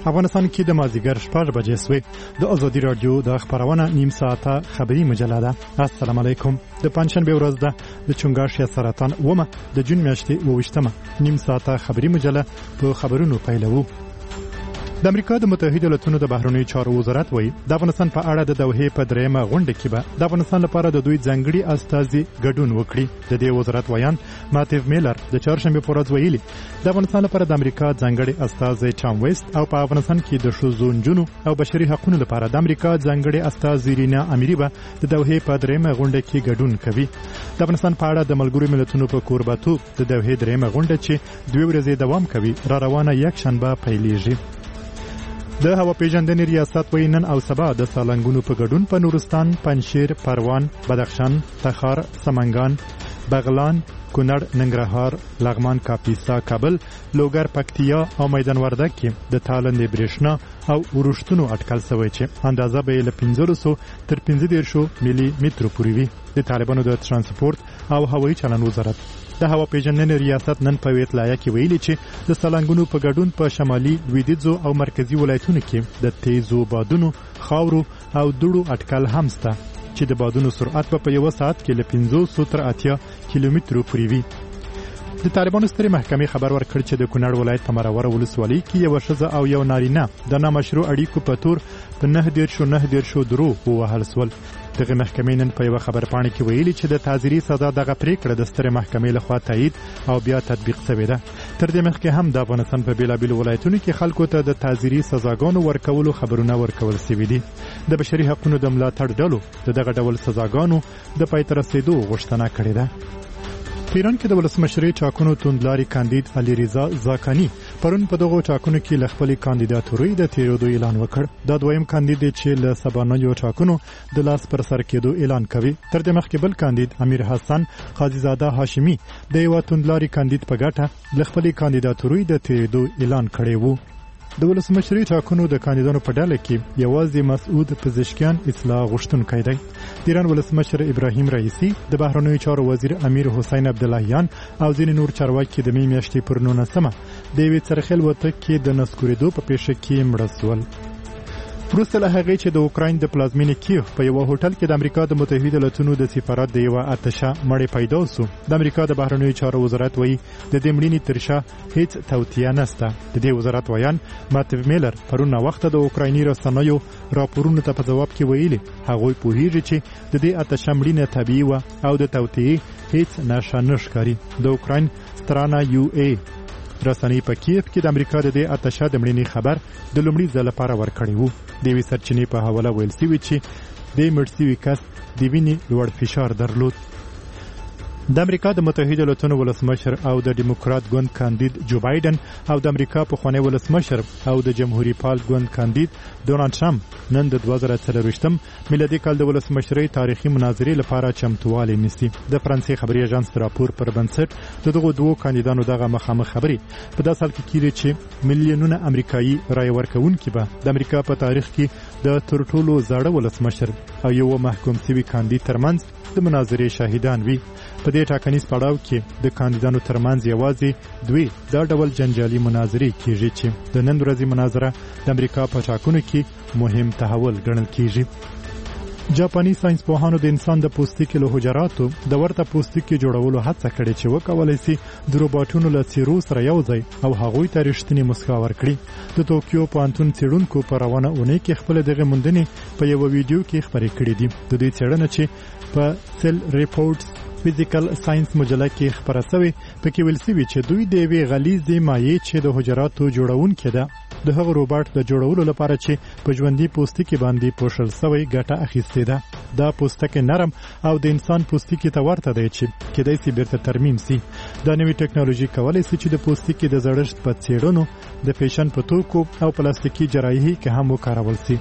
افغانستان کې د مازیګر 6 بجې سوې د ازادي رادیو د خبرونه نیم ساعته خبری مجله ده. السلام علیکم. د پنځشنبه ورځ ده د چنګاښ سرطان ومه د جون میاشتې 28مه نیم ساعته خبری مجله په خبرونو پیلوو. د امریکا د متحده ایالاتونو د بهرنیو چارو وزارت وایي د افغانستان په اړه د دوحې په درېمه غونډه کې به د افغانستان لپاره د دوی ځانګړي استازي ګډون وکړي. د دې وزارت ویان ماتیو میلر د چهارشنبه په ورځ ویلي د افغانستان لپاره د امریکا ځانګړي استازي ټام ویست او په افغانستان کې د ښځو نجونو او بشري حقوقو لپاره د امریکا ځانګړي استازي رینا اميري به د دوحې په درېمه غونډه کې ګډون کوي. د افغانستان په اړه د ملګرو ملتونو په کوربتوب د دوحې درېمه غونډه چې 2 ورځې دوام کوي را روانه یک شنبه پیلېږي. د هوا پیژندنې ریاست وایي نن او سبا د سالنګونو په ګډون په نورستان، پنجشیر، پروان، بدخشان، تخار، سمنګان، بغلان، کونړ، ننګرهار، لغمان، کاپیسا، کابل، لوګر، پکتیا او میدان وردګ کې د تالندې برېښنا او ورښتونو اټکل شوی چې اندازه به له 1500 تر 1500 ملي متر پورې وي. د طالبانو د ترانسپورت او هوایي چلند وزارت د هوا پیژندنې ریاست نن په اطلاعیه کې ویلي چې د سالنګونو په ګډون په شمالي، لویدیځو او مرکزي ولایتونو کې د تیزو بادونو، خاورو او دوړو اټکل هم شته چې د بادونو سرعت په یو ساعت کې له 500 تر 80 کیلومترو پورې وي. د طالبانو سترې محکمې خبر ورکړ چې د کونړ ولایت په مروره ولسوالۍ کې یو ښځه او یو نارینه د نامشروع اړیکو په تور په 9 درو ووهل شول. دغه محکمې نن په یو خبرپاڼه کې ویلي چې د تعزیري سزا دغه پریکړه د سترې محکمې لخوا تایید او بیا تطبیق شوې ده. تر دې مخکې هم د افغانستان په بیلابیلو ولایتونو کې خلکو ته د تعزیري سزاګانو ورکولو خبرونه ورکول شوي دي. د بشري حقوقو د ملاتړ ډلو دغه ډول سزاګانو د پای ته رسیدو غوښتنه کړې ده. په ایران کې د ولسمشرۍ ټاکنو توندلاري کاندید علي رضا زاکانی پرون په دغه ټاکنو کې ل خپل کاندیداتوري د تیرېدو اعلان وکړ. دا دویم کاندید چې له سبانیو ټاکنو د لاس پر سر کېدو اعلان کوي. تر دې مخکې بل کاندید امیر حسن قاضي زاده هاشمي د یو توندلاري کاندید په ګټه ل خپل کاندیداتوري د تیرېدو اعلان کړی وو. د ولسمشرۍ ټاکنو د کاندیدانو په ډله کې یوازې مسعود پزشکیان اصلاح غوښتونکی دی. د ایران ولسمشر ابراهیم رئیسی، د بهرنیو چارو وزیر امیر حسین عبداللهیان او ځینې نور چارواکي د می میاشتې پر 19مه د یوې څرخیل وته کې د نسکورېدو په پیښه کې مړه شول. وروسته له هغې چې د اوکراین د پلازمینې کیف په یو هوټل کې د امریکا د متحده ایالاتونو د سفارت د یو اتشه مړی پیدا شو، د امریکا د بهرنیو چارو وزارت وایي د دې مړینې تر شا هیڅ توطیه نشته. د دې وزارت ویان ماتیو میلر پرون وخت د اوکرایني رسنیو راپورونو ته په جواب کې ویلي هغوی پوهیږي چې د دې اتشه مړینه طبیعي و او د توطیې هیڅ نښه نه ښکاري. د اوکراین سترانه UA رسنۍ په کیف کې د امریکا د دې اتشه د مړینې خبر د لومړي ځل لپاره ورکړی وو. د یوې سرچینې په حواله ویل شوي چې د مړ شوي کس د وینې لوړ فشار درلود. د امریکا د متحده ایالاتونو ولسمشر او د ډیموکرات ګوند کاندید جو بایدن او د امریکا پخوانی ولسمشر او د جمهوریت پال ګوند کاندید ډونالد ټرمپ نن د 2024م میلادي کال د ولسمشرۍ تاریخي مناظرې لپاره چمتووالی نیسي. د فرانسې خبري اژانس راپور پر بنسټ دغه دوه کاندیدانو دغه مخامخ خبري په داسې حال کې کیږي چې میلیونونه امریکایي رای ورکوونکي به د امریکا په تاریخ کې د تر ټولو زاړه ولسمشر او یو محکوم شوی کاندید ترمنځ د مناظرې شاهدان وي. په دې ټاکنیز پړاو کې د کاندیدانو ترمنځ یوازې دوی دا ډول جنجالي مناظرې کیږي چې د نن ورځې مناظره د امریکا په ټاکنو کې مهم تحول ګڼل کیږي. جاپاني ساينسپوهانو د انسان د پوستکي له حجراتو د ورته پوستکي جوړولو هڅه کړې چې وکولای شي د روباټونو له څیرو سره یوځای او هغوی ته رښتینی مسکا ورکړي. د توکیو پوهنتون څېړونکو په روانه اونۍ کې خپل دغه موندنې په یو ویډیو کې خبرې کړې دي. د دې څېړنه چې په سیل ریپورټس فزیکل ساينس مجله کې خبره شوې پکې ویل شوي چې دوی د یوې غلیظې مایع چې د حجراتو جوړونکې ده د هغه روباټ د جوړولو لپاره چې په ژوندۍ پوستکي باندې پوښل شوی ګټه اخیستې ده. دا پوستکی نرم او د انسان پوستکي ته ورته دی چې کېدای شي بیرته ترمیم شي. دا نوې ټکنالوژي کولی شي چې د پوستکي د زړښت په څېړنو، د فیشن په توکو او پلاستیکي جراحي کې هم وکارول شي.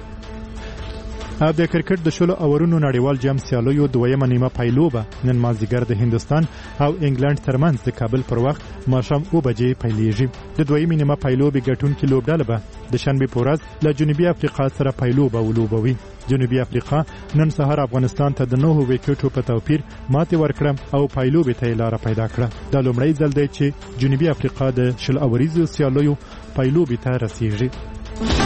او د کرکټ د شلو اورونو نړیوال جام سیالیو دویمه نیمه پایلوبه نن مازدیګر د هندستان او انګلند ترمنځ د کابل پر وخت ماښام 2 بجې پیلېږي. د دویمې نیمه پایلوبې ګټونکي لوبډله به د شنبې په ورځ له جنوبي افریقا سره پایلوبه ولوبوي. جنوبي افریقا نن سهار افغانستان ته د 9 وکټو په توپیر ماتې ورکړه او پایلوبې ته لار پیدا کړه. دا لومړی ځل دی چې جنوبي افریقا د شل اوریزو سیالیو پایلوبې ته رسیږي.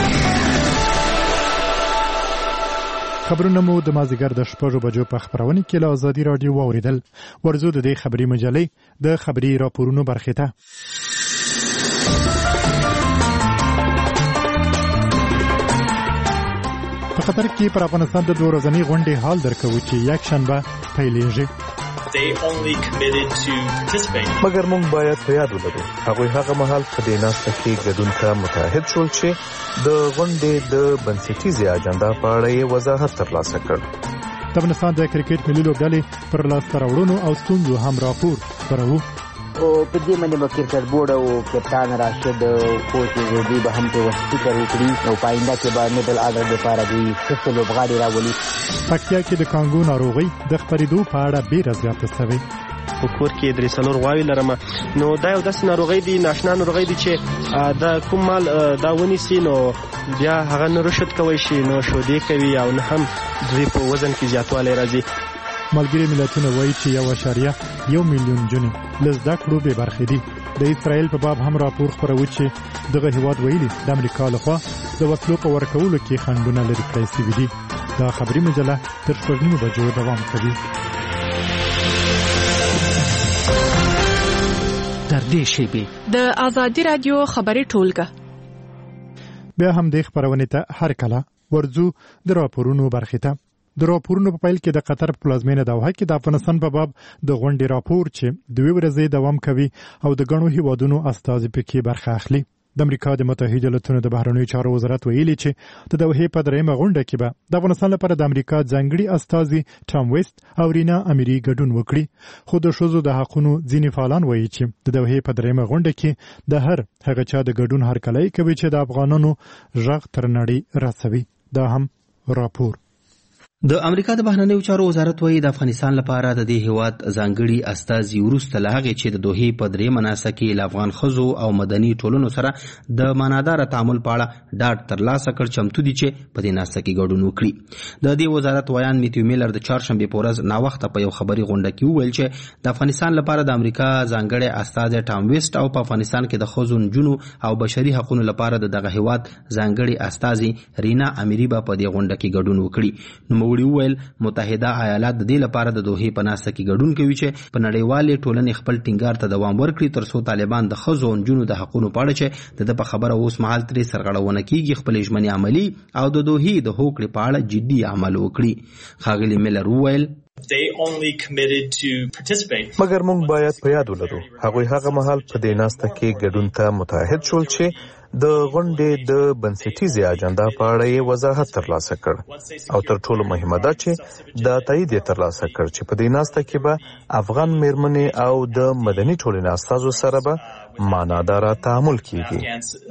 خبرونه مو د مازیګر د 6 بجو په خبرونه کې له ازادي رادیو واوریدل. ورزو د دې خبري مجلې د خبري راپورونو برخه ته. په قطر کې پر افغانستان د 2 ورځنۍ غونډې حال درکوي چې یک شنبه پیلېږي. They only committed to participate. مگر موږ باید په یاد ولرو هغه مهال په دې ناسته کې ګډون ته متحد شول چې د غونډې د بنسټیزې اجنډا په اړه یې وضاحت ترلاسه کړ. د افغانستان د کرکټ ملي لوبډلې پر لاسته راوړنو او ستونزو هم راپور خپروو. او په دې باندې به کرکټ بورډ او کپتان راشد او کوچ زیدی به هم په وخت کې وکړي او پاینده کې به میډل اډر لپاره دوی څه لوبغاړي راولي. پکتیا کې د کانګو ناروغي د خپرېدو په اړه ډېره زیاته شوې. په کور کې درې څلور غواوې لرم، نو دا یو داسې ناروغي دي، ناشنا ناروغي دي چې دا کوم مال دا ونیسي نو بیا هغه نه رشد کوي شي، نو شودې کوي او نه هم دوی په وزن کې زیاتوالی راځي. ملګري ملتونه وایي چې 1.1 میلیون جنې له زده کړو بې برخې دي. د اسرائیل په باب هم راپور خپروي چې دغه هیواد ویلي د امریکا لخوا د وسلو په ورکولو کې خنډونه لرې کړی شوي دي. دا خبري مجله تر 6 بجو دوام کوي. در دې شیبې د ازادي رادیو خبري ټولګه بیا هم د خبرونه ته هر کله ورزو د راپورونو برخه ته. د راپورونو په پیل کې د قطر پلازمینه دوحه کې د افغانستان په باب د غونډې راپور چې 2 ورځې دوام کوي او د غنو هیوادونو استازي پکې برخه اخلي. د امریکا د متحده ایالاتونو د بهرنیو چارو وزارت ویلي چې د دوحې په درېمه غونډه کې به د افغانستان لپاره د امریکا ځانګړي استازي ټام ویست او رینا اميري ګډون وکړي. خو د شوزو د حقونو ځینې فعالان وایي چې د دوحې په درېمه غونډه کې د هر هغه چا د ګډون هرکلی کوي چې د افغانانو غږ تر نړۍ رسوي. دا هم راپور. د امریکا د بهرنیو چارو وزارت وایي د افغانستان لپاره د دې هیواد ځانګړي استازي وروسته له هغې چې د دوحې په درېیمه ناسته کې له افغان ښځو او مدني ټولنو سره د معناداره تعامل په اړه ډاډ ترلاسه کړ چمتو دي چې په دې ناسته کې ګډون وکړي. د دې وزارت ویان میتیو میلر د چهارشنبې په ورځ ناوخته په یو خبري غونډه کې وویل چې د افغانستان لپاره د امریکا ځانګړي استازي ټام ویست او په افغانستان کې د ښځو، نجونو او بشري حقوقو لپاره د دغه هیواد ځانګړي استازي رینا اميري به په دې غونډه کې ګډون وکړي. نوموړي وویل متحده ایالات د دې لپاره د دوحې په ناسته کې ګډون کوي چې په نړیوالې ټولنې خپل ټینګار ته دوام ورکړي ترڅو طالبان د ښځو او نجونو د حقوقو په اړه چې د په خبره اوس مهال ترې سرغړونه کیږي خپل ژمنې عملي او د دوحې د هوکړې په اړه جدي عمل وکړي. ښاغلي میلر وویل They only committed to participate. مگر موږ باید په یاد ولرو هغه مهال په دې ناسته کې ګډون ته متحد شول چې د غونډې د بنسټیزې اجنډا په اړه یې وضاحت ترلاسه کړ او تر ټولو مهمه ده چې د تایید یې ترلاسه کړ چې په دې ناسته کې به افغان میرمنې او د مدني ټولنې استازو سره به معناداره تعامل کیږي.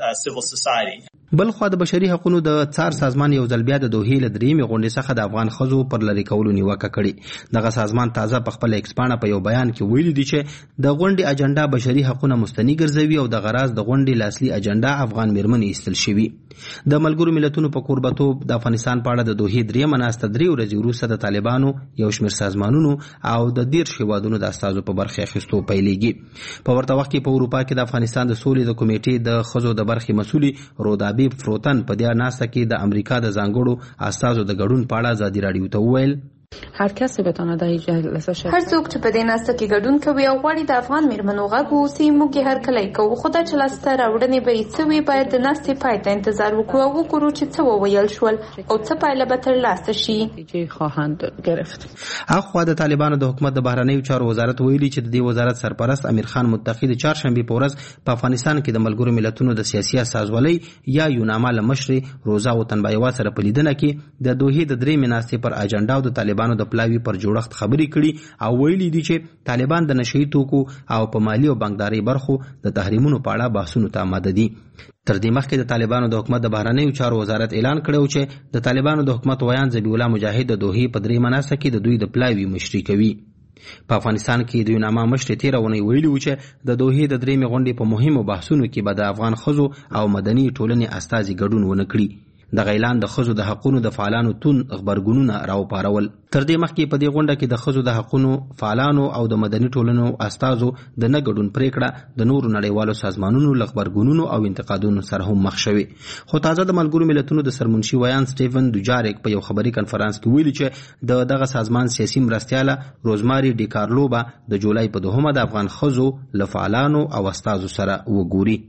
بل خو د بشري حقوقو د څار سازمان یو ځل بیا د دوحې له درېیمې غونډې څخه د افغان ښځو پر لرې کولو نیوکه کړې. دغه سازمان تازه په خپل ایکس پاڼه په یو بیان کې ویلي دي چې د غونډې اجنډا بشري حقوقو مستنی ګرځوي او د غراض د غونډې لاصلي اجنډا افغان میرمنې ایستل شوي. د ملګرو ملتونو په کوربتوب د افغانستان په اړه د دوحې درېیمه ناسته 3 ورځې وروسته د طالبانو یو شمېر سازمانونو او د 13 هیوادونو د استازو په برخه اخیستو پیلېږي. په ورته وخت کې په اروپا کې د افغانستان د سولې د کمیټې د ښځو د برخې مسؤلي رودابیب فروتن په دې ناسته کې د امریکا د ځانګړو استازو د ګډون په اړه ازادي رادیو ته وویل هر کس بتونه د جلسه شرکت هر څوک چې په دې ناسته کې ګډون کوي او غواړي د افغان میرمنو غږ واوسي موږ یې هرکلی کوو. خو دا چې لاسته راوړنې به یې څه وي باید د ناستې پای ته انتظار وکړو او وګورو چې څه وویل شول او څه پایله به ترلاسه شي. خواهند گرفت. اخوا د طالبانو د حکومت د بهرنیو چارو وزارت ویلي چې د دې وزارت سرپرست امیر خان متقی د چهارشنبې په ورځ په افغانستان کې د ملګرو ملتونو د سیاسي استازولۍ یا یوناما له مشرې روزا وطنبایوا سره په لیدنه کې د دوحې د درېیمې ناستې پر اجنډا او د طالبانو د پلاوي پر جوړښت خبرې کړي او ویلي دي چې طالبان د نشئی توکو او په مالی او بانکداري برخو د تحریمونو په اړه بحثونو ته آماده دي. تر دې مخکې د طالبانو د حکومت د بهرنیو چارو وزارت اعلان کړی چې د طالبانو د حکومت ویان ذبیح الله مجاهد د دوحې په درېیمه ناسته کې د دوی د پلاوي مشري کوي. په افغانستان کې د یوناما مشرې تېره اونۍ ویلي و چې د دوحې د درېیمې غونډې په مهمو بحثونو کې به د افغان ښځو او مدني ټولنې استازي ګډون ونه کړي. د اعلان د ښځو د حقونو د فعالانو تون خبرګونونه راوپارول. تر دې مخکې په دې غونډه کې د ښځو د حقونو فعالانو او د مدني ټولنو استازو د نه ګډون پریکړه د نورو نړیوالو سازمانونو له خبرګونونو او انتقادونو سره هم مخ شوې. خو تازه د ملګرو ملتونو د سرمنشي ویان سټیفن دوجاریک په یو خبري کنفرانس کې ویلي چې د دغه سازمان سیاسي مرستیاله روزماري ډي کارلوبا د جولای په 2 د افغان ښځو له فعالانو او استازو سره وګوري.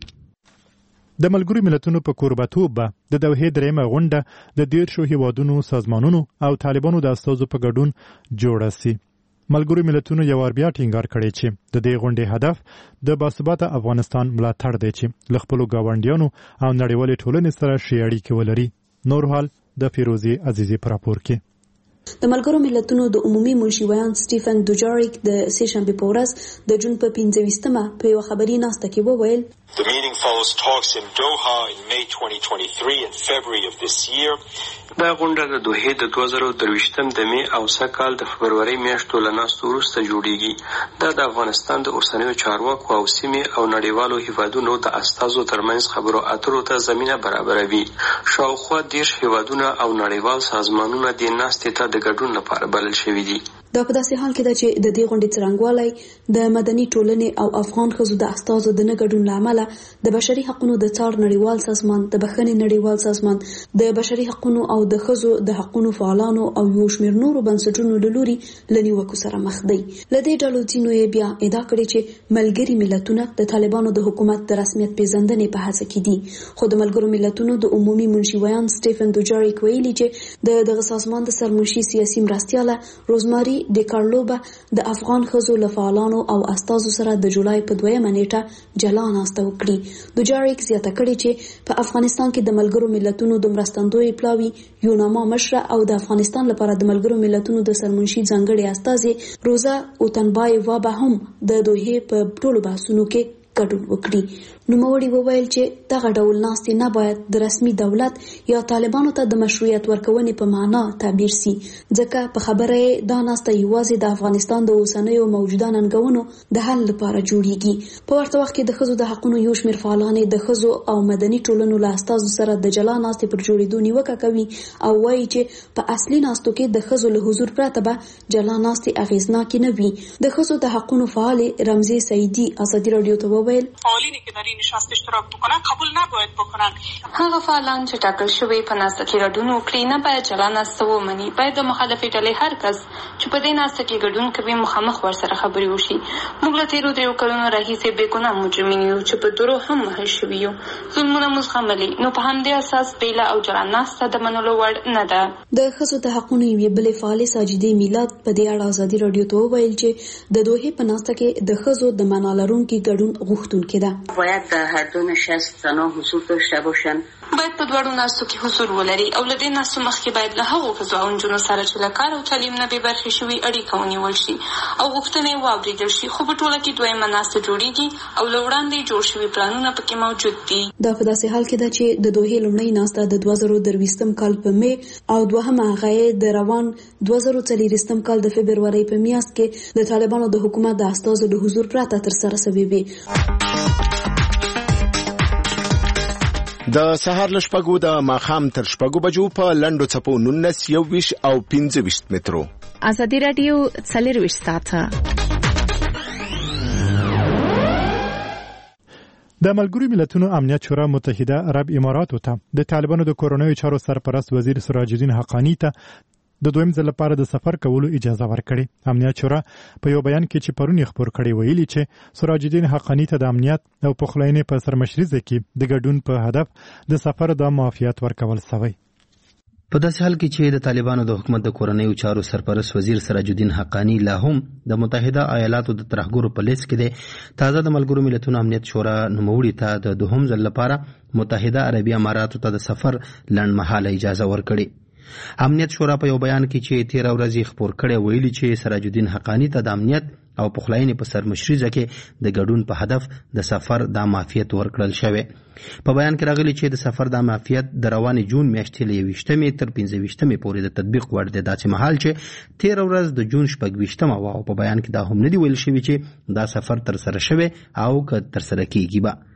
د ملګرو ملتونو په کوربتوب به د دوحې درېیمه غونډه د 13 هیوادونو سازمانونو او طالبانو د استازو په ګډون جوړه سي. ملګرو ملتونو یو ور بیا ټینګار کړی چې د دې غونډې هدف د باثباته افغانستان ملاتړ دی چې له خپلو ګاونډیانو او نړیوالې ټولنې سره ښې اړیکې ولري. نور حال د فیروزي عزیزي په راپور کې. د ملګرو ملتونو د عمومي منشي ویان سټیفن دوجاریک د سهشنبه په ورځ د جون په 15مه په یو خبري ناسته کې وویل The meeting follows talks in Doha in May 2023 and February of this year. دا غونډه د دوحې د 2023 د می او سکهال د فبروري میاشتو له ناستو وروسته جوړیږي. دا د افغانستان د اوسنیو چارواکو او سیمې او نړیوالو هیوادونو د استازو ترمنځ خبرو اترو ته زمینه برابروي. شاوخوا 10 هیوادونه او نړیوال سازمانونه د ناستې ته د ګډون لپاره بلل شوي دي. دا په داسې حال کې ده چې د دې غونډې څرنګوالی د مدني ټولنې او افغان ښځو د استازو د نه ګډون له امله د بشري حقوقو د څار نړیوال سازمان، د بخښنې نړیوال سازمان، د بشري حقوقو او د ښځو د حقوقو فعالانو او یو شمېر نورو بنسټونو له لوري له نیوکو سره مخ دي. له دې ډلو ځینو یې بیا ادعا کړې چې ملګري ملتونه د طالبانو د حکومت د رسمیت پیژندنې په هڅه کې دي. خو د ملګرو ملتونو د عمومي منشي ویان سټیفن دوجاریک ویلي چې دغه سازمان د سرمنشي سیاسي مرستیاله روزماري ډي کارلوبا د افغان ښځو له فعالانو او استازو سره د جولای په 2 نیټه جلا ناسته وکړي. دوجاریک زیاته کړې چې په افغانستان کې د ملګرو ملتونو د مرستندوی پلاوي یوناما مشره او د افغانستان لپاره د ملګرو ملتونو د سرمنشي ځانګړي استازي روزا اوتنبایوا به هم د دوحې په ټولو بحثونو کې ګډون وکړي. نوموړي وویل چې دغه ډول ناستې نه باید د رسمي دولت یا طالبانو ته د مشروعیت ورکونې په معنا تعبیر سي، ځکه په خبره یې دا ناسته یوازې د افغانستان د اوسنیو موجوده ننګونو د حل لپاره جوړیږي. په ورته وخت کې د ښځو د حقوقو یو شمېر فعالانې د ښځو او مدني ټولنو له استازو سره د جلا ناستې پر جوړېدو نیوکه کوي او وایي چې په اصلي ناستو کې د ښځو له حضور پرته به جلا ناستې اغېزناکې نه وي. د ښځو د حقوقو فعالې رمزي سعیدي ازادي رادیو ته وویل فعالینی که در این نشست اشتراک بکنن قبول نباید بکنن. هغه فعالان چې ټاکل شوی په ناسته کې ګډون وکړي نه باید جلا ناسته ومني. باید د مخالفې ډلې هر کس چې په دې ناسته کې ګډون کوي مخامخ ورسره خبرې وشي. موږ له تېرو 3 کلونو راهیسې بې ګناه مجرمین یو چې په درو هم وهل شوي یو. ظلمونه موږ زغملي، نو په همدې اساس بیله او جلا ناسته د منلو وړ نه ده. د ښځو د حقوقو یوې بلې فعالې ساجدې میلاد په دې اړه ازادي رادیو ته وویل چې د دوحې په ناسته کې د ښځو د معنا لرونکي ګډون غوښتونکې ده. باید در هر دو نشست زنان حضور داشته باشند. باید په دواړو ناستو کې حضور ولري او له دې ناستو مخکې باید له هغو ښځو او نجونو سره چې له کار او تعلیم نه بې برخې شوي اړیکه ونیول شي او غوښتنې یې واورېدل شي. خو په ټوله کې دویمه ناسته جوړیږي او له وړاندې جوړ شوي پلانونه پکې موجود دي. دا په داسې حال کې ده چې د دوحې لومړۍ ناسته د 2023 کال په می او دوهمه هغه یې د روان 2024 کال د فبرورۍ په میاشت کې د طالبانو د حکومت د استازو د حضور پرته ترسره شوې وې. د سهار له شپږو د ماښام تر شپږو بجو په لنډو څپو 19 21 او 25 مترو. ازادي رادیو 24 ساعته. د ملګرو ملتونو امنیت شورا متحده عرب اماراتو ته د طالبانو د کورونوي چارو سرپرست وزیر سراج الدین حقانی ته د دویم ځل لپاره د سفر کولو اجازه ورکړې. امنیت شورا په یو بیان کې چې پرون یې خپور کړی ویلي چې سراج الدین حقانی ته د امنیت او پخلاینې په سرمشریزه کې د ګډون په هدف د سفر د معافیت ورکول شوی. په داسې حال کې چې د طالبانو د حکومت د کورنیو چارو سرپرست وزیر سراج الدین حقانی لا هم د متحده ایالاتو د ترهګرو په لیست کې دی، تازه د ملګرو ملتونو امنیت شورا نوموړي ته د دوهم ځل لپاره متحده عربي اماراتو ته د سفر لنډمهاله اجازه ورکړي. امنیت شورا په یو بیان کې چې 13 ورځې خپور کړی ویلي چې سراج الدین حقانی ته د امنیت او پخلاینې په سرمشریزه کې د ګډون په هدف د سفر د معافیت ورکړل شوی. په بیان کې راغلی چې د سفر د معافیت د روانې جون میاشتې له 21 تر 25 پورې د تطبیق وړ دی، داسې مهال چې 13 ورځ د جون 26 او په بیان کې دا هم نه دی ویل شوی چې دا سفر تر سره شوی او که تر سره کیږي به.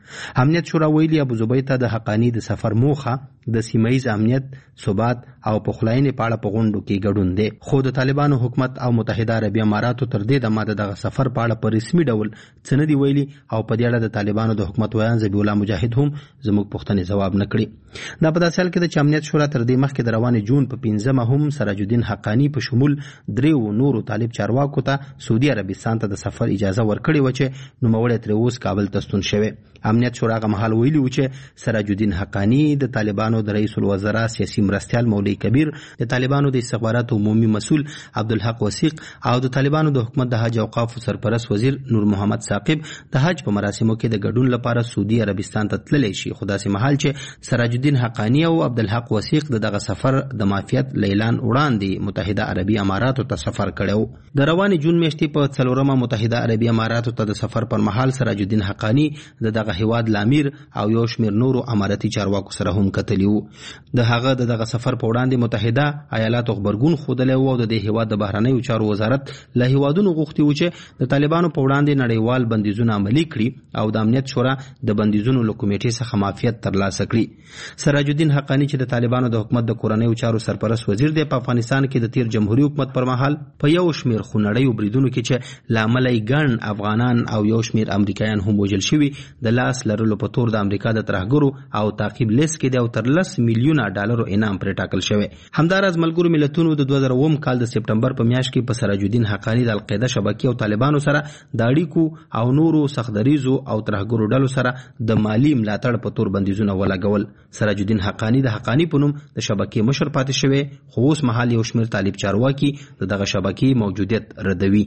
امنیت شورا ویلي ابوظبي ته د حقانی د سفر موخه د سیمایي امنیت، ثبات او پخلاینې په اړه په غونډو کې ګډون دی. خو د طالبانو حکومت او متحده عربي اماراتو تر دې دمه دغه سفر په اړه په رسمي ډول څه نه دی ویلي او په دې اړه د طالبانو د حکومت ویان ذبیح الله مجاهد هم زموږ پوښتنې ځواب نه کړي. دا په داسې حال کې د امنیت شورا تر دې مخکې د روانې جون په 15 هم سراج الدین حقانی په شمول 3 نورو طالب چارواکو ته سعودي عربستان ته د سفر اجازه ورکړې و چې نوموړی تر اوسه کابل ته ستون شوی. امنیت شورا هغه مهال ویلي و چې سراج الدین حقانی د طالبانو د رئیس الوزرا سیاسي مرستیال مولوی کبیر، د طالبانو د استخباراتو عمومي مسؤل عبدالحق وثیق او د طالبانو د حکومت د حج اوقاف سرپرست وزیر نور محمد ثاقب د حج په مراسمو کې د ګډون لپاره سعودي عربستان ته تللی شي. خو داسې مهال چې سراج الدین حقانی او عبدالحق وثیق دغه سفر د معافیت لیلان وړاندې متحده عربي اماراتو ته سفر کړو. د روانې جون میاشتې په 4مه متحده عربي اماراتو ته د سفر پر مهال سراج الدین حقانی دغه هیواد لامیر او یو شمېر نورو اماراتي چارواکو سره هم کتلی وو. د هغه دغه سفر په وړاندې متحده ایالاتو خبرګون ښودلی و او د دې هیواد د بهرنیو چارو وزارت له هیوادونو غوښتي و چې د طالبانو په وړاندې نړیوال بندیزونه عملي کړي او د امنیت شورا د بندیزونو له کمیټې څخه معافیت ترلاسه کړي. سراج الدین حقانی چې د طالبانو د حکومت د کورنیو چارو سرپرست وزیر دی، په افغانستان کې د تیر جمهوریت حکومت پر مهال په یو شمېر خونړیو بریدونو کې چې لامل یې ګڼ افغانان او یو شمېر امریکایان هم وژل شوي د لاس لرلو په تور د امریکا د ترهګرو او تعقیب لیست کې دی او تر 10 میلیونه ډالرو انعام پرې ټاکل شوی. همداراز ملګرو ملتونو د 2009 کال د سپټمبر په میاشت کې په سراج الدین حقانی د القاعده شبکې او طالبانو سره د اړیکو او نورو سختدریزو او ترهګرو ډلو سره د مالی ملاتړ په تور بندیزونه ولګول. سراج الدین حقانی د حقانی په نوم د شبکې مشر پاتې شوی، خو اوس مهال یو شمېر طالب چارواکي دغه شبکې موجودیت ردوي.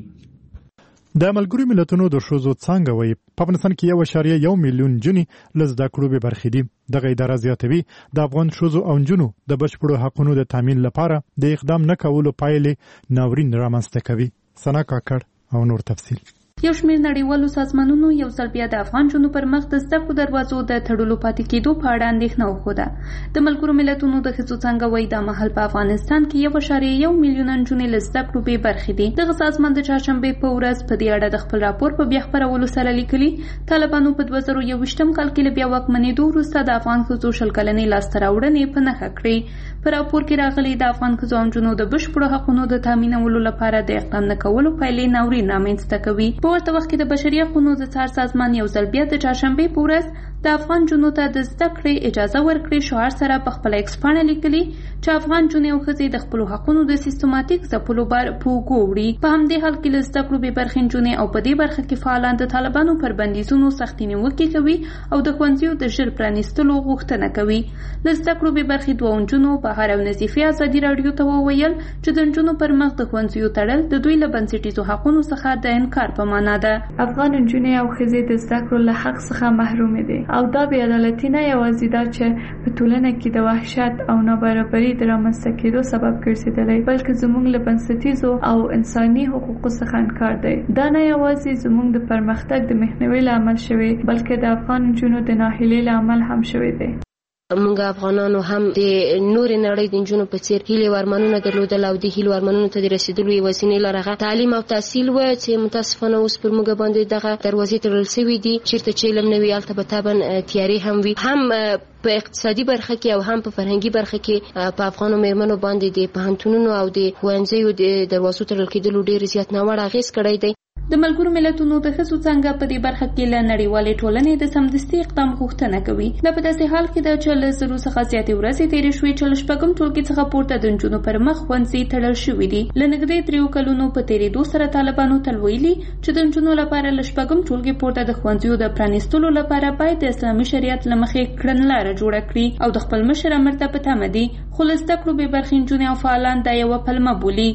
د ملګرو ملتونو د ښځو څانګه وایي په افغانستان کې 1.1 میلیون جنې له زده کړو بې برخې دي. دغه اداره زیاتوي د افغان ښځو او نجونو د بشپړو حقونو د تامین لپاره د اقدام نه کولو پایلې ناورین رامنځته کوي. ثنا کاکړ او نور تفصیل. یو شمېر نړیوالو سازمانونو یو ځل بیا د افغان جنونو پر مخ د زده کړو دروازو د تړلو پاتې کېدو په اړه اندېښنه وښوده. د ملګرو ملتونو د ښځو څانګه وایي دا مهال په افغانستان کې 1.1 میلیون نجونې له زده کړو بې برخې دي. دغه سازمان د چهارشنبې په ورځ په دې اړه د خپل راپور په بیا خپرولو سره لیکلي طالبانو په 2021 کال کې له بیا واکمنېدو وروسته د افغان ښځو 20 کلنې لاسته راوړنې په نښه کړې. په راپور کې راغلي د افغان ښځو او نجونو د بشپړو حقونو د تامینولو لپاره د اقدام نه کولو پایلې ناورین رامنځته کوي. په ورته وخت کې د بشري حقونو د څار سازمان یو ځل بیا د چهارشنبې په ورځ د افغان جنونو ته د زده کړې اجازه ورکړې شعار سره په خپله ایکس پاڼه لیکلي چې افغان جنونې او ښځې د خپلو حقونو د سیستماتیک ځپلو بار په اوږو وړي. په همدې حال کې له زده کړو بې برخې نجونې او په دې برخه کې فعالان د طالبانو پر بندیزونو سختې نیوکې کوي او د ښوونځیو د ژر پرانیستلو غوښتنه کوي. له زده کړو بې برخې 2 نجونو بهار او نظیفې ازادي راډیو ته وویل چې د نجونو پر مخ د ښوونځیو تړل د دوی له بنسټیزو حقونو څخه د انکار په معنا ده. افغان نجونې او ښځې د زده کړو له حق څخه محرومې دي او دا بې عدالتي نه یوازې دا چې په ټولنه کې د وحشت او نابرابرۍ د رامنځته کېدو سبب ګرځېدلی، بلکې زموږ له بنسټیزو او انساني حقوقو څخه انکار دی. دا نه یوازې زموږ د پرمختګ د مخنیوي له امله شوی، بلکې د افغان نجونو د ناهیلۍ له امله هم شوی دی. موږ افغانانو هم د نورې نړۍ د نجونو په څیر هیلې او ارمانونه درلودل او د هیلو ارمانونو ته د رسیدلو یوازینۍ لاره هغه تعلیم او تحصیل و چې متاسفانه اوس پر موږ باندې دغه دروازې تړل شوي دي. چیرته چې علم نه وي هلته به طبعا تیارې هم وي. هم په اقتصادي برخه کې او هم په فرهنګي برخه کې په افغانو مېرمنو باندې د پوهنتونونو او د ښوونځیو د دروازو تړل کېدلو ډېر زیات ناوړه اغېز کړی دی. د ملګرو ملتونو د ښځو څانګه په دې برخه کې له نړیوالې ټولنې د سمدستي اقدام غوښتنه کوي. دا په داسې حال کې ده چې له 100 څخه زیاتې ورځې تېرې شوې چې له 6 ټولګي څخه پورته د نجونو پر مخ ښوونځي تړل شوي دي. له نږدې 3 کلونو په تېرېدو سره طالبانو تل ویلي چې د نجونو لپاره له 6 ټولګي پورته د ښوونځیو د پرانیستلو لپاره باید د اسلامي شریعت له مخې کړنلاره جوړه کړي او د خپل مشر امر ته په تمه دي. خو له زده کړو بې برخې نجونې او فعالان دا یوه پلمه بولي.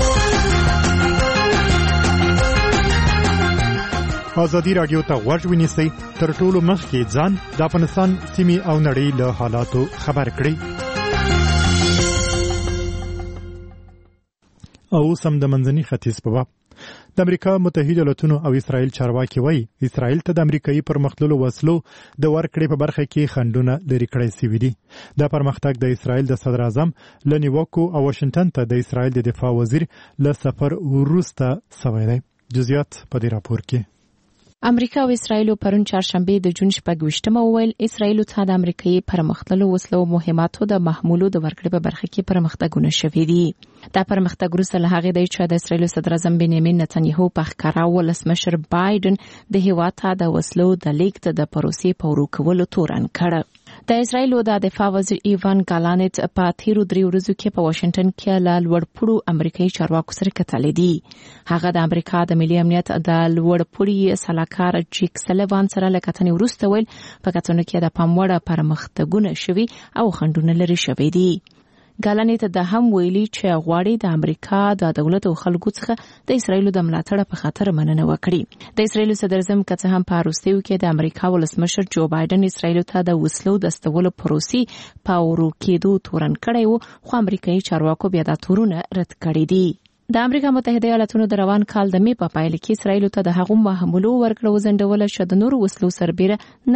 ازادي راډیو ته غوږ ونیسئ، تر ټولو مخکې ځان د افغانستان سیمې او نړۍ له حالاتو خبر کړئ. او سم د منځني ختیځ په باب د امریکا متحده ایالاتونو او اسرائیل چارواکي وایي اسرائیل ته د امریکایي پرمختللو وسلو د ورکړې په برخه کې خنډونه لرې کړی شوي دي. دا پرمختګ د اسرائیل د صدر اعظم له نیوکو او واشنګټن ته د اسرائیل د دفاع وزیر له سفر وروسته شوی دی. جزئیات په دې راپور کې. امریکا او اسرایل پرون چهارشنبه د جون 28 وویل اسرایل ته د امریکایي پرمختللو وسلو مهماتو د محمولو د ورکړې په برخه کې پرمختګونه شوي دي. دا پرمختګ وروسته له هغې دی چې د اسرایل صدر اعظم بنیامین نتنیاهو په ښکاره ولسمشر بایدن د هېواد ته د وسلو د لیږد د پروسې په ورو کولو تورن کړ. د اسرایل د دفاع وزیر ایوان ګالانت په تیرو 3 ورځو کې په واشنگټن کې له لوړپوړو امریکایي چارواکو سره کتلې دي. هغه د امریکا د ملي امنیت د لوړپوړي سلاکار جیک سلیوان سره له کتنې وروسته ویل په کتنو کې د پام وړ پرمختګونه شوي او خنډونه لري شوي دي. ګالانت د هم ویلي چې غواړي د امریکا د دولت او خلکو څخه د اسرایل د ملاتړ په خاطر مننه وکړي. د اسرایل صدر اعظم که څه هم په روسیو کې د امریکا ولسمشر جو بایدن اسرایل ته د وسلو د استولو پروسې په ورو کېدو تورن کړی و، خو امریکایي چارواکو بیا دا تورونه رد کړي دي. د امریکا متحده ایالاتونو د روان کال د می په پایله کې اسرایل ته د هغو محمولو ورکړو ځنډول چې د نورو وسلو سربېره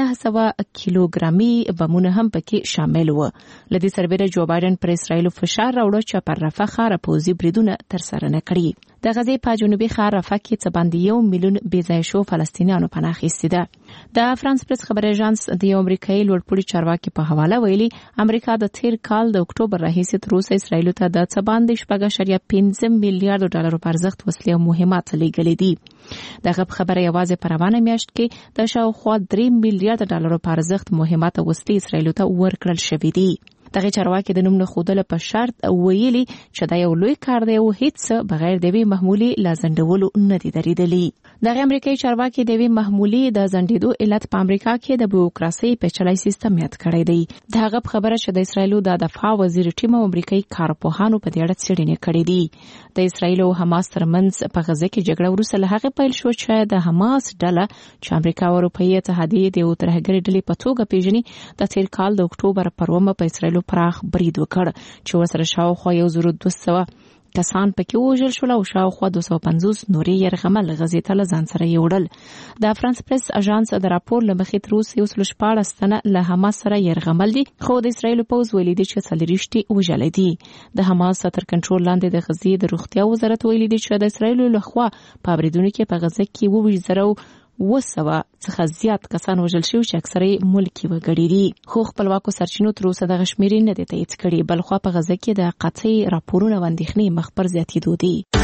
900 کیلوګرامي بمونه هم پکې شامل و. لدې سربېره جو بایدن پر اسرایل فشار راوړ چې پر رفح ښار پوځي بریدونه تر سره نه کړي. د غزې په جنوبي ښار رفح کې څه باندې 1 میلیون بېځایه شو فلسطینیانو پناه اخیستې ده. د فرانس پریس خبري اژانس د یو امریکایي لوړپوړي چارواکي په حواله ویلي امریکا د تیر کال د اکتوبر راهیسې تر اوسه اسرایل ته د څه باندې 5.5 میلیارډ ډالر په ارزښت وسلې او مهمات لېږلې دي. دغه خبره یوازې په روانه میاشت کې د شاوخوا 3 میلیارډ ډالر په ارزښت مهمات او وسلې اسرایل ته ورکړل شوې دي. دغه چارواکي د نوم نه خودله په شرط ویلي چې دا یو لوی کار دی او هیڅ بغیر د وی محمولي لازندولو نه دي دریدلي. دغه امریکایي چارواکي د وی محمولي د زندیدو علت په امریکا کې د بیوروکراسي پیچلای سیستم یاد کړی دی. دغه خبره چې د اسرایل د دفاع وزیر ټیم او امریکایي کارپوهانو په دې اړه څېړنې کړې دي. د اسرایل او حماس ترمنځ په غزه کې جګړه وروسته له هغې پیل شو چې د حماس ډله چې امریکا او اروپایي اتحادیې د یو ترهګرې ډلې په توګه پیژني د تیر کال د اکتوبر پر 1 په اسرایل پراخ برید وکړ چې ورسره شاوخوا 1200 کسان پکې وژل شول او شاوخوا 250 نورې یرغمل غزې ته له ځان سره یوړل. د فرانس پریس اژانس د راپور له مخې تر اوسه 14 تنه له حماس سره یرغمل دي، خو د اسرایل پوځ ویلي دی چې 40 وژل دي. د حماس تر کنټرول لاندې د غزې د روغتیا وزارت ویلي دی چې د اسرایل لخوا په بریدونو کې په غزه کې 2,200 څخه زیات کسان وژل شوي چې اکثره ملکي وګړي دي. خو خپلواکو سرچینو تر اوسه دغه شمیرې نه دي تایید کړي، بل خو په غزه کې د قطعي راپورونه او اندېښنې مخ پر زیاتېدو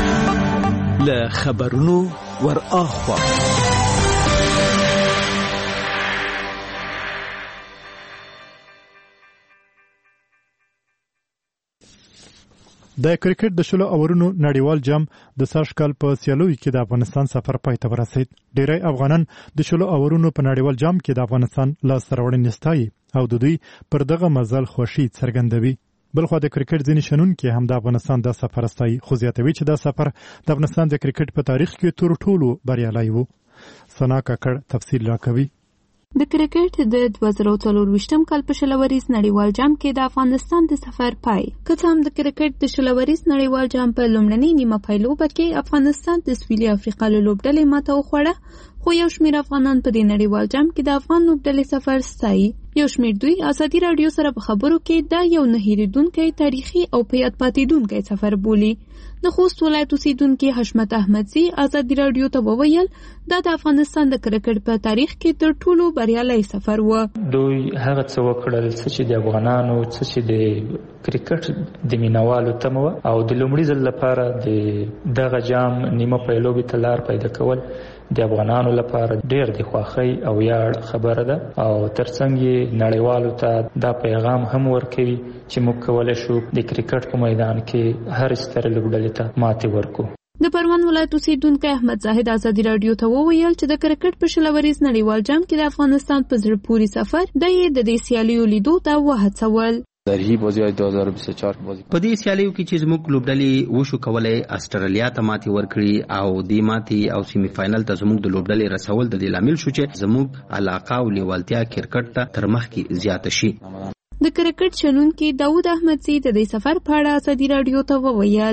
دي. له خبرونو ور اخوا د کرکټ د شلو اورونو نړیوال جام د ساشکال په سیالوي کې د افغانستان سفر پای ته ورسید. ډیری افغانان د شلو اورونو په نړیوال جام کې د افغانستان لاس سروړنې ستایي او د دوی پر دغه مزل خوشي څرګندوي. بلخو د کرکټ ځینې شنونکي هم د افغانستان د سفر ستایي، خو زیاتوي چې دا سفر د افغانستان د کرکټ په تاریخ کې تر ټولو بریالی و. سنا کاکړ تفصیل راکوي. د کرکټ د 2024 کال په شلوریز نړیوال جام کې د افغانستان د سفر پای. که څه هم د کرکټ د شلوریز نړیوال جام په لومړنۍ نیمه پایلوبه کې افغانستان د سویلي افریقا له لوبډلې ماته وخوړه، خو یو شمېر افغانان په دې نړیوال جام کې د افغان لوبډلې سفر ستایي. یو شمېر دوی ازادي راډیو سره په خبرو کې دا یو نه هېرېدونکی تاریخي او په یاد پاتېدونکی سفر بولي. د خوست ولایت اوسیدونکي حشمت احمدزي ازادي راډیو ته وویل دا د افغانستان د کرکټ په تاریخ کې تر ټولو بریالی سفر و. دوی هغه څه وکړل چې د افغانانو چې د کرکټ د مینوالو تمه وه او د لومړي ځل لپاره د دغه جام نیمه پایلوبې ته لار پیدا کول د افغانانو لپاره ډېر د خوښۍ او ویاړ خبره ده او ترڅنګ یې نړیوالو ته دا پیغام هم ورکوي چې موږ کولی شو د کرکټ په میدان کې هر سترې لوبډلې ته ماتې ورکړو. د پروان ولایت اوسیدونکی احمد زاهد ازادي راډیو ته وویل چې د کرکټ په شلوریز نړیوال جام کې د افغانستان په زړه پورې سفر د دې سیالیو لیدو ته وهڅول. په دې سیالیو کې چې زموږ لوبډلې وشو کولای استرالیا ته ماتې ورکړي او دې ماتې او سیمی فائنل ته زموږ د لوبډلې رسول د دې لامل شو چې زموږ علاقه او لیوالتیا کرکټ ته تر مخکې زیاته شي. د کرکټ شنونکي داود احمدزي د دې سفر په اړه ازادي راډیو ته وویل.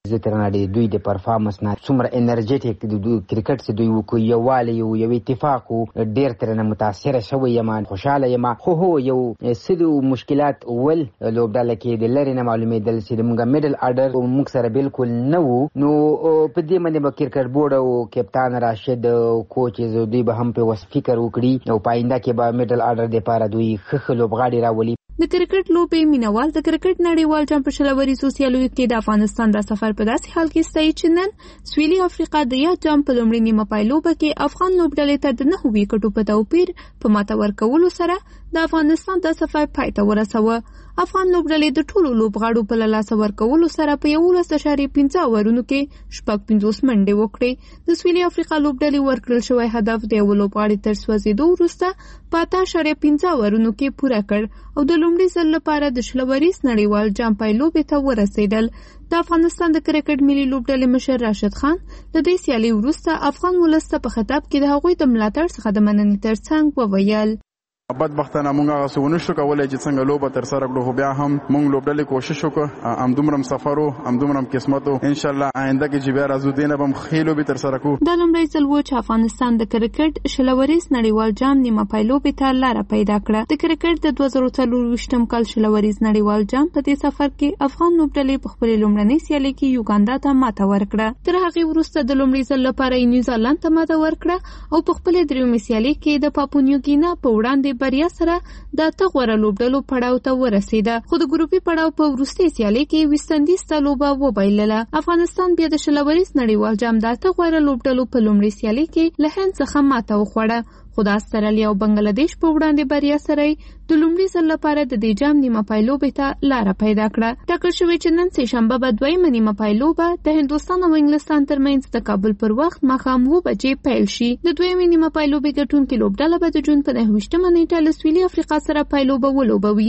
زه تر نه دوی د پرفارمنس نه څومره انرژیټیک د کرکټ چې دوی وکړي یووالی یو اتفاق ډېر تر نه متاثره شوی یم خوشاله یم خو هو یو سدو مشکلات ول لوبډاله کې د لری نه معلومېدل چې موږ میډل آرډر موږ سره بالکل نه وو نو په دې باندې به کرکټ بورډ او کپتان راشد کوچ دوی به هم په وس فکر وکړي او پاینده کې به میډل آرډر د پاره دوی خخ لوبغاړي راولي د کرکټ لوبې مینوال د کرکټ نړیوال جام په شلوري سوسیالوي کې د افغانستان د سفر په داسې حال کې ستایي چې نن سویلي افریقا د یا جام په لومړي نیمه پایلوبه کې افغان لوبډلې ته د 9 ویکټو په توپیر په ماته ورکولو سره د افغانستان د سفر پای ته ورسوه. افغان لوبډلې د ټولو لوبغاړو په لاس ورکولو سره په 11.5 اورونو کې شپږ 50 منډې وکړې. د سویلي افریقا لوبډلې ورکړل شوی هدف د یو لوبغاړي تر سوځېدو وروسته په 8.5 اورونو کې پوره کړ او د لومړي ځل لپاره د شلوري نړیوال جام پایلوبې ته ورسېدل. د افغانستان د کرکټ ملي لوبډلې مشر راشد خان د دې سیالي وروسته افغان ولس ته په خطاب کې د هغوی د ملاتړ څخه د مننې ترڅنګ وویل بدبختانه مونږ هغه څه ونه شو کولای چې څنګه لوبه تر سره کړو خو بیا هم مونږ لوبډلې کوشش وکړو همدومره سفرو همدومره قسمت ان شاء الله آینده کې چې بیا راځو دینه به خېلو به تر سره کو. د لومړي ځل و چې افغانستان د کرکټ شلوریز نړیوال جام نیمه پایلوبې ته لار پیدا کړه. د کرکټ د 2024 کال شلوریز نړیوال جام په دې سفر کې افغان لوبډلې په خپل لومړنۍ سیالي کې یوګاندا ته ماته ورکړه. تر هغه وروسته د لومړي ځل لپاره نیوزیلند ته ماته ورکړه او په خپل دریمه سیالي کې د پاپونیوګینا په وړاندې بریا سره د غوړه لوبډلو پړاو ته ورسېده. خو د ګروپي پړاو په وروستي سیالي کې ویستندیز ته لوبه وبایلله. افغانستان بیا د شلوریز نړیوال جام د غوړه لوبډلو په لومړي سیالي کې له هند څخه ماته وخوړه. خو د استرالیا او بنگلاديش په وړاندې بریا سره د لومړي ځل لپاره د دې جام نیمه پایلوبې ته لار پیدا کړه. ټاکل شوی چې نن سه شنبه به دویمه نیمه پایلوبه د هندوستان او انګلستان ترمنځ د کابل پر وخت ماښام 9 بجې پیل شي. د دویمه نیمه پایلوبې ګټونکې لوبډله به د جون په 29مه نیټه له سویلي افریقا سره پایلوبه ولوبوي.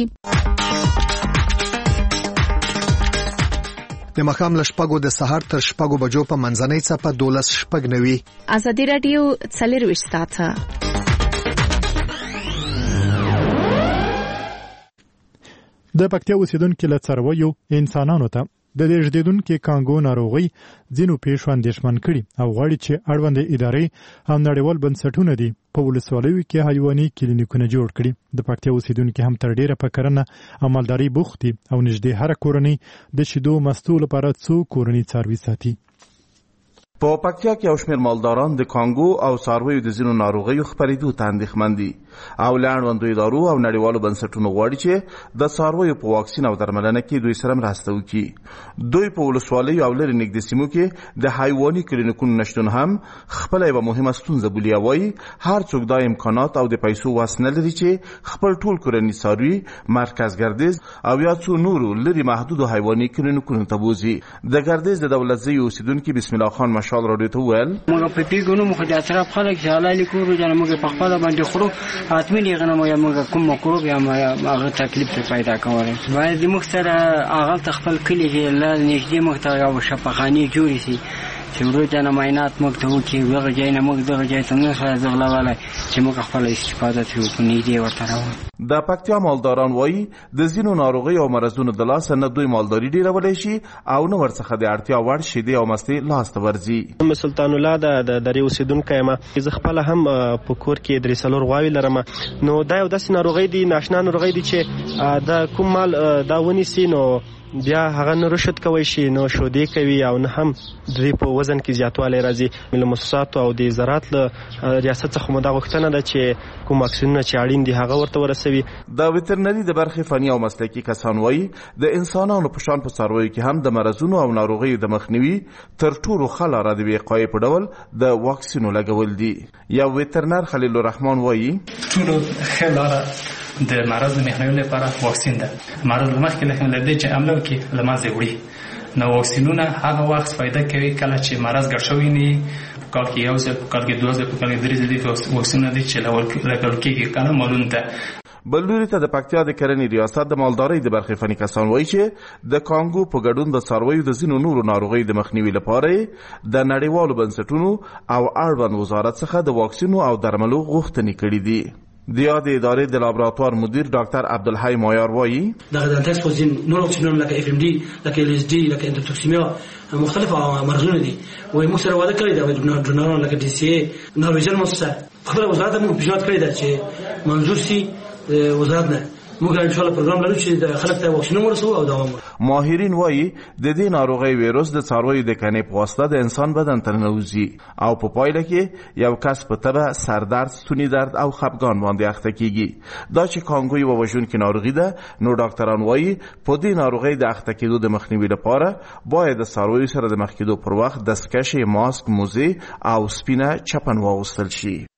د مخام لشپګو د سحر تر شپګو بجو په منځنۍ څپه 12:09. ازادي رادیو 24 ساعته. د پکتیا اوسیدونکو له څارویو انسانانو ته د لېږدېدونکي کانګو ناروغي ځینو پیښو اندېښمن کړي او غواړي چې اړوندې ادارې او نړیوال بنسټونه دي په ولسوالیو کې حیواني کلینیکونه جوړ کړي. د پکتیا اوسیدونکو هم تر ډیره په کرنه او مالداري بوخت دي او نږدې هر کورنۍ د شیدو مستو لپاره څو کورنۍ څاروي ساتي. په پکتیا کې او شمېر مالداران د کانګو او څارویو د ځینو ناروغیو خپرېدو ته اندېښمن دي او له اړوندو ادارو او نړیوالو بنسټونو غواړي چې د څارویو په واکسین او درملنه کې دوی سره مرسته وکړي. دوی په ولسوالیو او لرې نږدې سیمو کې د حیواني کلینیکونو نشتون هم خپله یوه مهمه ستونزه بولي او وایي هر څوک دا امکانات او د پیسو وس نه لري چې خپل ټول کورني څاروي مرکز ګردیز او یا څو نورو لرې محدودو حیواني کلینیکونو ته بوځي. د ګردیز د دولتځای اوسیدونکي بسم الله خان مشال راډیو ته وویل موږ په پیګونو مخ د اطراف خلک چې حلال کورو جن موږ په خپل باندې خورو اتمنې غنم یا موږ کوم مکروب یا هغه تکلیف پیدا کوي. باید موږ سره هغه خپل کلی کې لا نږدې موږ ته یو شفاخانه جوړ شي چې ورته معاینات موږ ته وکړي ورغه ځای نه موږ دغه ځای ته نه ځغلواله چې موږ خپل استفاده وکړو نږدې ورته راو. د پکتیا مالداران وایي د ځینو ناروغي او مرزونو د لاسه نه دوی مالداري ډیرولای شي او نه ورڅخه د اړتیا وړ شیدې او مستې لاس ته ورځي. سلطان الله د درې اوسیدونکی یم. زه خپله هم په کور کې 3 غواوې لرم. نو دا یو داسې ناروغي دي ناشنا ناروغي دي چې د کوم مال دا ونیسي نو بیا هغه نه رشد کوي شي نو شودې کوي او نه هم دوی په وزن کې زیاتوالی راځي. له مؤسساتو او د زراعت له ریاست څخه مو دا غوښتنه ده چې کوم واکسینونه چې اړین دي هغه ورته ورسوي. د وترنري د برخې فني او مسلکي کسان وایي د انسانانو په شان په څارویو کې هم د مرزونو او ناروغیو د مخنیوي تر ټولو ښه لاره د وقایې په ډول د واکسینو لګول دي. یو وترنر خلیل الرحمن وایي ټولو ښه لاره د مرض د مخنیوي لپاره واکسین ده. مرض مخکې لکه لدې چې عمله وکړي له منځه وړي. نو واکسینونه هغه وخت فایده کوي کله چې مرض ګډ شوی نه په کال کې یو ځل په کال کې 2 ځل په کال کې 3 ځل واکسینونه دي چې لګول کېږي کنه معلوم ده. بل لوري ته د پکتیا د کرنې ریاست د مالدارۍ د برخې فني کسان وایي چې د کانګو په ګډون د څارویو د ځینو نورو ناروغیو د مخنیوي لپاره د نړیوالو بنسټونو او اړوند وزارت څخه د واکسینو او درملو غوښتنې کړې دي. د یاد ادارې د لابراتوار مدیر ډاکټر عبدالحی مایار وایي دغه د انټرسپوزین نور اکسیجن لکه اف ام ډي لکه ال اس ډي لکه انټروتوکسیمیا مختلف مرزونه دي وای موږ سره وعده کړی دا ډونران لکه ډي سی ای نرویژن مؤسسه خپل وزارت موږ پیشنهاد کړی دا چې منظور سي وزارت نه موږ ان شاء الله پروګرام لرو چې خلک ته واکسین ورسو او دوام ورکړو. ماهرین وایي د دې ناروغي ویروس د څارویو د کنې په واسطه د انسان بدن ته ننوځي او په پایله کې یو کس په تبه سردرد، ستوني درد او خپګان باندې اخته کیږي. دا چې کانګو یو وژونکې ناروغي ده، نو ډاکټران وایي په دې ناروغي د اخته کېدو د مخنیوي لپاره باید د څارویو سره د مخ کېدو پر وخت دستکشې، ماسک، موزې او سپینه چپن واغوستل شي.